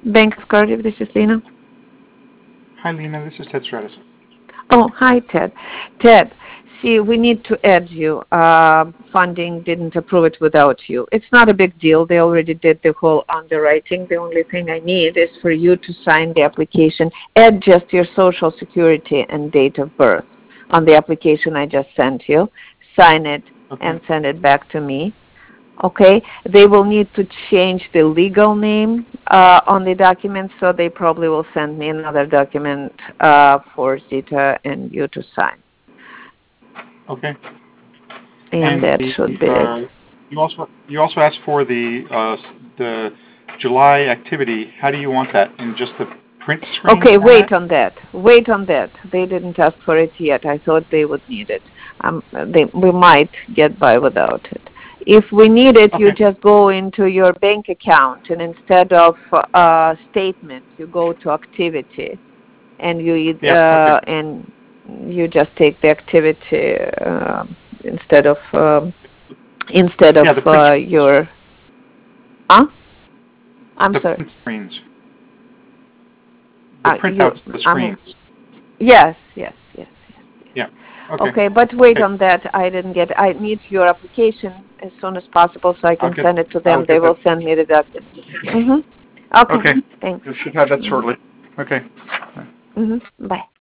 Bank of Cardiff, this is Lena. Hi, Lena. This is Ted Stratus. Oh, hi, Ted. Ted, see, we need to add you. Funding didn't approve it without you. It's not a big deal. They already did the whole underwriting. The only thing I need is for you to sign the application. Add just your social security and date of birth on the application I just sent you. Sign it Okay. and send it back to me. Okay, they will need to change the legal name on the document, so they probably will send me another document for Zita and you to sign. Okay. And And that should be it. you also asked for the July activity. How do you want that? In just the print screen Okay, format? wait on that. Wait on that. They didn't ask for it yet. I thought they would need it. We might get by without it. If we need it, you Okay. just go into your bank account, and instead of statement, you go to activity, and Yeah. Okay. and you just take the activity instead of Yeah. The print screens. your. Huh? I'm The sorry. print screens. The You. printouts of the I'm. screens. Yes. Yes. Yes. Yes. Yeah. Okay. Okay, but wait Okay. on that. I need your application as soon as possible so I I'll can get send it to I'll them. They get that. will send me the documents. Mhm. Okay. Okay. Thanks. You should have that Mhm. shortly. Okay. Mhm. Bye.